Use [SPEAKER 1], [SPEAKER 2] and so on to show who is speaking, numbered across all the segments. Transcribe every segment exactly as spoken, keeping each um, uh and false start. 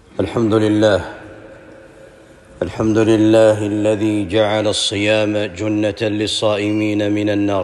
[SPEAKER 1] الحمد لله الحمد لله الذي جعل الصيام جنة للصائمين من النار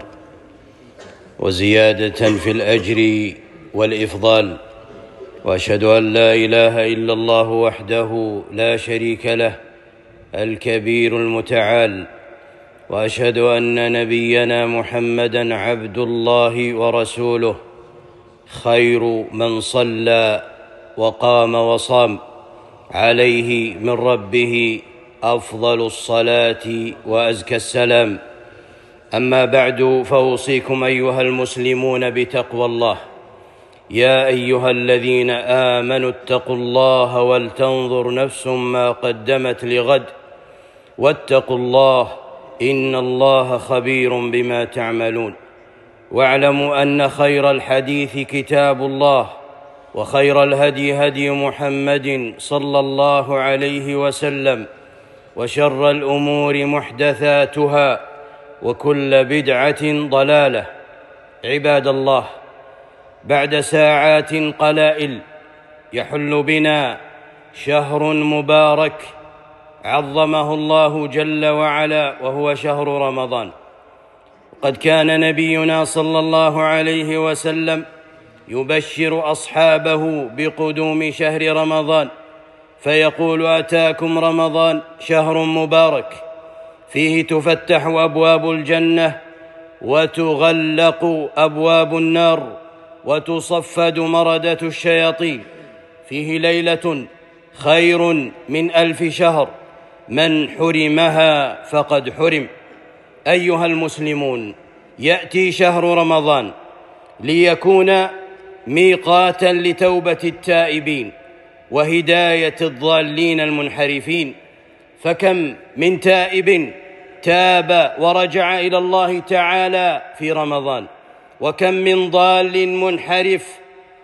[SPEAKER 1] وزيادة في الأجر والإفضال، وأشهد أن لا إله إلا الله وحده لا شريك له الكبير المتعال، وأشهد أن نبينا محمدًا عبد الله ورسوله خير من صلى وقام وصام، عليه من ربه أفضل الصلاة وأزكى السلام. أما بعد، فأوصيكم أيها المسلمون بتقوى الله. يا أيها الذين آمنوا اتقوا الله ولتنظر نفس ما قدمت لغد، واتقوا الله إن الله خبير بما تعملون. واعلموا أن خير الحديث كتاب الله، وخير الهدي هدي محمد صلى الله عليه وسلم، وشر الأمور محدثاتها، وكل بدعة ضلالة. عباد الله، بعد ساعات قلائل يحل بنا شهر مبارك عظمه الله جل وعلا، وهو شهر رمضان. قد كان نبينا صلى الله عليه وسلم يبشر أصحابه بقدوم شهر رمضان، فيقول: أتاكم رمضان شهر مبارك فيه تفتح أبواب الجنة وتغلق أبواب النار وتصفد مردة الشياطين، فيه ليلة خير من ألف شهر، من حرمها فقد حرم. أيها المسلمون، يأتي شهر رمضان ليكون ميقاتاً لتوبة التائبين وهداية الضالين المنحرفين، فكم من تائب تاب ورجع إلى الله تعالى في رمضان، وكم من ضال منحرف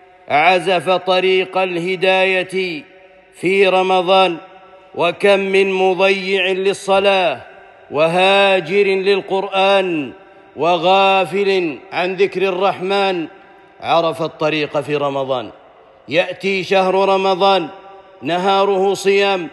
[SPEAKER 1] عزف طريق الهداية في رمضان، وكم من مضيع للصلاة وهاجر للقرآن وغافل عن ذكر الرحمن عرف الطريق في رمضان. يأتي شهر رمضان نهاره صيام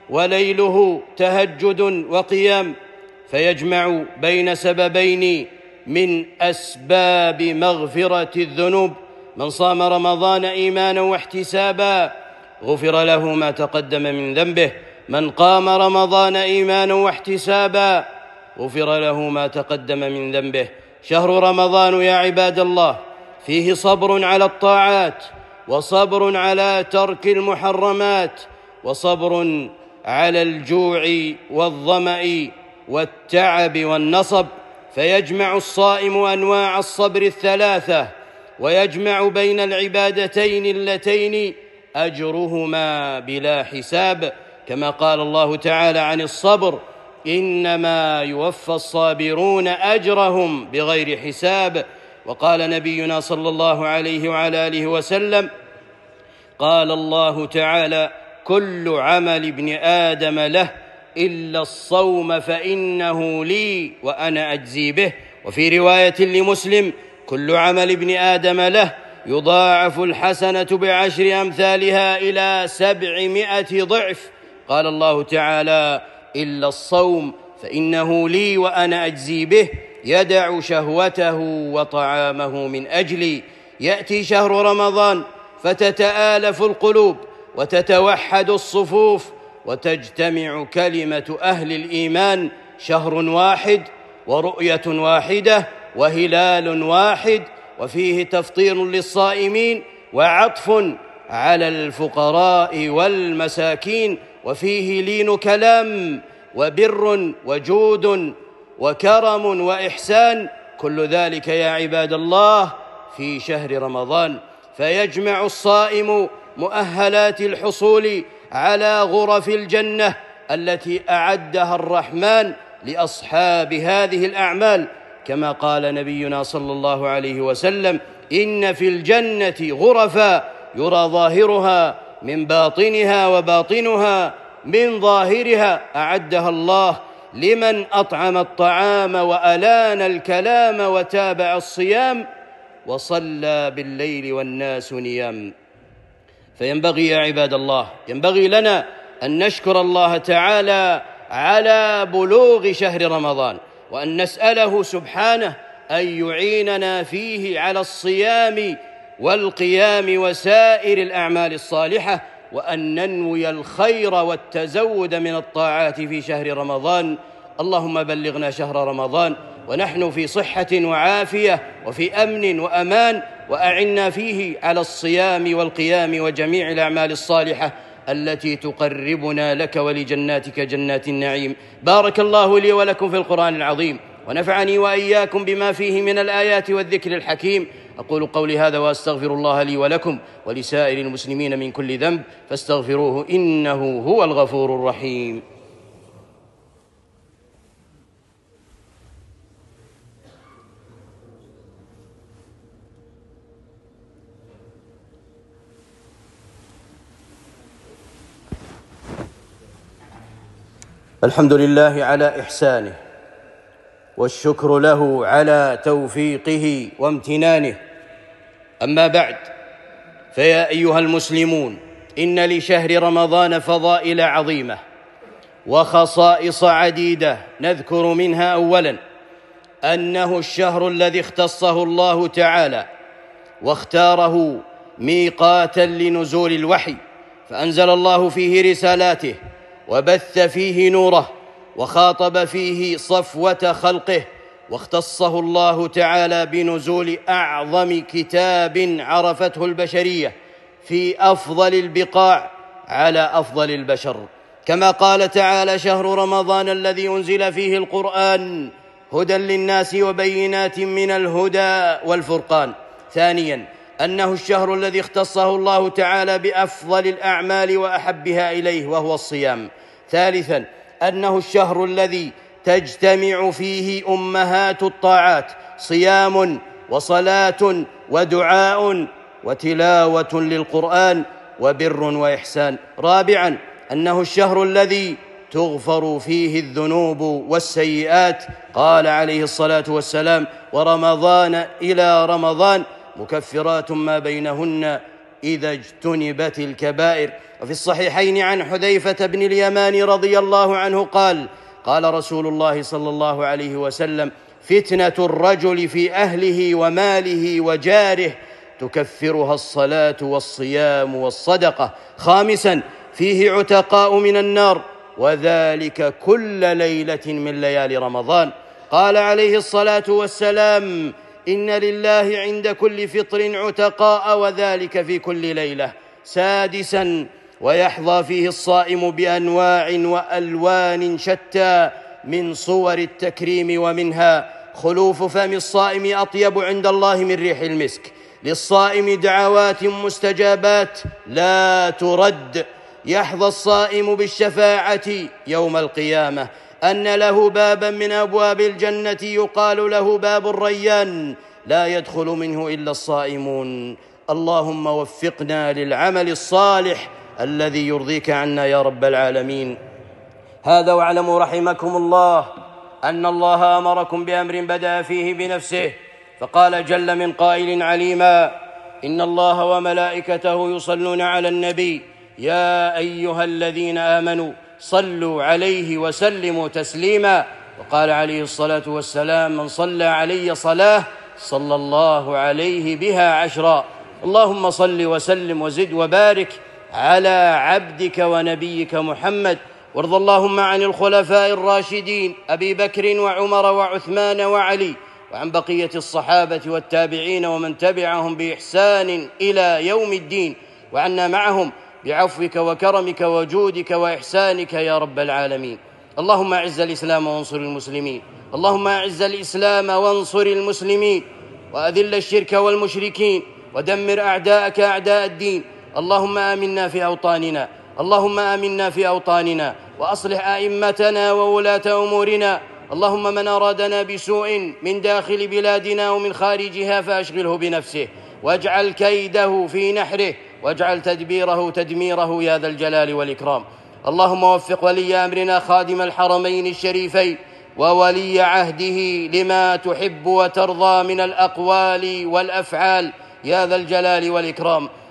[SPEAKER 1] وليله تهجد وقيام، فيجمع بين سببين من أسباب مغفرة الذنوب. من صام رمضان إيمانا واحتسابا غفر له ما تقدم من ذنبه، من قام رمضان إيمانا واحتسابا غفر له ما تقدم من ذنبه. شهر رمضان يا عباد الله فيه صبر على الطاعات، وصبر على ترك المحرمات، وصبر على الجوع والظمأ والتعب والنصب، فيجمع الصائم أنواع الصبر الثلاثة، ويجمع بين العبادتين اللتين أجرهما بلا حساب، كما قال الله تعالى عن الصبر: إنما يوفى الصابرون أجرهم بغير حساب. وقال نبينا صلى الله عليه وعلى آله وسلم: قال الله تعالى: كل عمل ابن آدم له إلا الصوم فإنه لي وأنا أجزي به. وفي رواية لمسلم: كل عمل ابن آدم له يضاعف الحسنة بعشر أمثالها إلى سبعمائة ضعف. قال الله تعالى: إلا الصوم فإنه لي وأنا أجزي به، يدع شهوته وطعامه من أجلي. يأتي شهر رمضان فتتآلف القلوب وتتوحد الصفوف وتجتمع كلمة أهل الإيمان، شهر واحد ورؤية واحدة وهلال واحد، وفيه تفطير للصائمين وعطف على الفقراء والمساكين، وفيه لين كلام وبر وجود وكرم وإحسان، كل ذلك يا عباد الله في شهر رمضان. فيجمع الصائم مؤهلات الحصول على غرف الجنة التي أعدها الرحمن لأصحاب هذه الأعمال، كما قال نبينا صلى الله عليه وسلم: إن في الجنة غرفا يرى ظاهرها من باطنها وباطنها من ظاهرها، أعدها الله لمن أطعم الطعام وألان الكلام وتابع الصيام وصلى بالليل والناس نيام. فينبغي يا عباد الله، ينبغي لنا أن نشكر الله تعالى على بلوغ شهر رمضان، وأن نسأله سبحانه أن يعيننا فيه على الصيام والقيام وسائر الأعمال الصالحة، وأن ننوي الخير والتزود من الطاعات في شهر رمضان. اللهم بلغنا شهر رمضان ونحن في صحة وعافية وفي أمن وأمان، وأعنا فيه على الصيام والقيام وجميع الأعمال الصالحة التي تقربنا لك ولجناتك جنات النعيم. بارك الله لي ولكم في القرآن العظيم، ونفعني وإياكم بما فيه من الآيات والذكر الحكيم. أقول قولي هذا وأستغفر الله لي ولكم ولسائر المسلمين من كل ذنب، فاستغفروه إنه هو الغفور الرحيم. الحمد لله على إحسانه، والشكر له على توفيقه وامتنانه. أما بعد، فيا أيها المسلمون، إن لشهر رمضان فضائل عظيمة وخصائص عديدة، نذكر منها أولاً أنه الشهر الذي اختصه الله تعالى واختاره ميقاتاً لنزول الوحي، فأنزل الله فيه رسالاته وبث فيه نوره وخاطب فيه صفوة خلقه، واختصه الله تعالى بنزول أعظم كتاب عرفته البشرية في أفضل البقاع على أفضل البشر، كما قال تعالى: شهر رمضان الذي أنزل فيه القرآن هدى للناس وبينات من الهدى والفرقان. ثانياً، أنه الشهر الذي اختصه الله تعالى بأفضل الأعمال وأحبها إليه وهو الصيام. ثالثاً، أنه الشهر الذي تجتمع فيه أمهات الطاعات، صيام وصلاة ودعاء وتلاوة للقرآن وبر وإحسان. رابعاً، أنه الشهر الذي تغفر فيه الذنوب والسيئات، قال عليه الصلاة والسلام: ورمضان إلى رمضان مكفرات ما بينهن إذا اجتنبت الكبائر. وفي الصحيحين عن حذيفة بن اليمان رضي الله عنه قال: قال رسول الله صلى الله عليه وسلم: فتنة الرجل في أهله وماله وجاره تكفرها الصلاة والصيام والصدقة. خامساً، فيه عتقاء من النار، وذلك كل ليلة من ليالي رمضان. قال عليه الصلاة والسلام: إن لله عند كل فطر عتقاء، وذلك في كل ليلة. سادساً، ويحظى فيه الصائم بأنواع وألوان شتى من صور التكريم، ومنها خلوف فم الصائم أطيب عند الله من ريح المسك، للصائم دعوات مستجابات لا ترد، يحظى الصائم بالشفاعة يوم القيامة، أن له بابا من أبواب الجنة يقال له باب الريان، لا يدخل منه إلا الصائمون. اللهم وفقنا للعمل الصالح الذي يرضيك عنا يا رب العالمين. هذا واعلموا رحمكم الله أن الله أمركم بأمر بدأ فيه بنفسه، فقال جل من قائل عليما: إن الله وملائكته يصلون على النبي يا أيها الذين آمنوا صلوا عليه وسلموا تسليما. وقال عليه الصلاة والسلام: من صلى علي صلاة صلى الله عليه بها عشرا. اللهم صل وسلم وزد وبارك على عبدك ونبيك محمد، وارض اللهم عن الخلفاء الراشدين أبي بكر وعمر وعثمان وعلي، وعن بقية الصحابة والتابعين ومن تبعهم بإحسان إلى يوم الدين، وعنا معهم بعفوك وكرمك وجودك وإحسانك يا رب العالمين. اللهم أعز الإسلام وانصر المسلمين، اللهم أعز الإسلام وانصر المسلمين، وأذل الشرك والمشركين، ودمر أعداءك أعداء الدين. اللهم آمنا في أوطاننا، اللهم آمنا في أوطاننا، وأصلح أئمتنا وولاة أمورنا. اللهم من أرادنا بسوء من داخل بلادنا ومن خارجها فأشغله بنفسه، واجعل كيده في نحره، واجعل تدبيره تدميره يا ذا الجلال والإكرام. اللهم وفق ولي أمرنا خادم الحرمين الشريفين وولي عهده لما تحب وترضى من الأقوال والأفعال يا ذا الجلال والإكرام.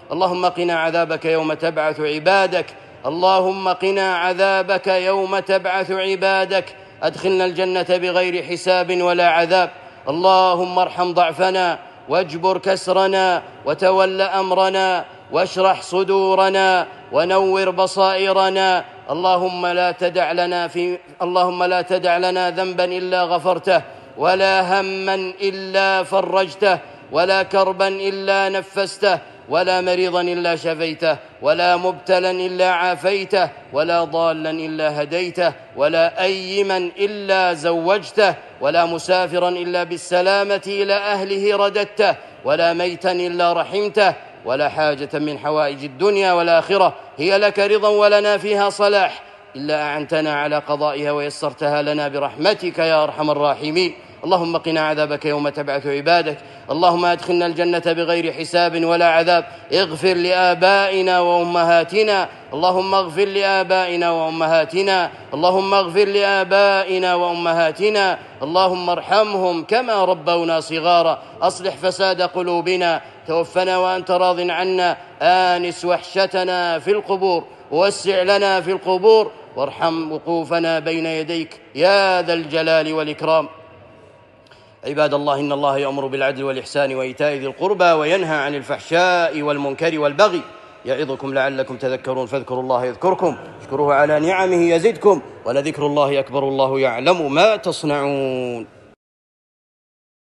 [SPEAKER 1] اللهم قنا عذابك يوم تبعث عبادك اللهم قنا عذابك يوم تبعث عبادك أدخلنا الجنة بغير حساب ولا عذاب. اللهم ارحم ضعفنا واجبر كسرنا وتول أمرنا واشرح صدورنا ونور بصائرنا. اللهم لا تدع لنا في اللهم لا تدع لنا ذنبا إلا غفرته ولا هما إلا فرجته ولا كربا إلا نفسته ولا مريضا إلا شفيته ولا مبتلا إلا عافيته ولا ضالا إلا هديته ولا أيما إلا زوجته ولا مسافرا إلا بالسلامة إلى أهله رددته ولا ميتا إلا رحمته ولا حاجة من حوائج الدنيا والآخرة هي لك رضا ولنا فيها صلاح إلا أعنتنا على قضائها ويسرتها لنا برحمتك يا أرحم الراحمين. اللهم قنا عذابك يوم تبعث عبادك. اللهم أدخلنا الجنة بغير حساب ولا عذاب. اغفر لآبائنا وأمهاتنا اللهم اغفر لآبائنا وأمهاتنا اللهم اغفر لآبائنا وأمهاتنا اللهم ارحمهم كما ربونا صغارا. أصلح فساد قلوبنا توفنا وأنت راض عنا. آنس وحشتنا في القبور ووسع لنا في القبور وارحم وقوفنا بين يديك يا ذا الجلال والإكرام. عباد الله إن الله يأمر بالعدل والإحسان وإيتاء ذي القربى وينهى عن الفحشاء والمنكر والبغي يعظكم لعلكم تذكرون فاذكروا الله يذكركم اشكروه على نعمه يزدكم ولذكر الله أكبر الله يعلم ما تصنعون.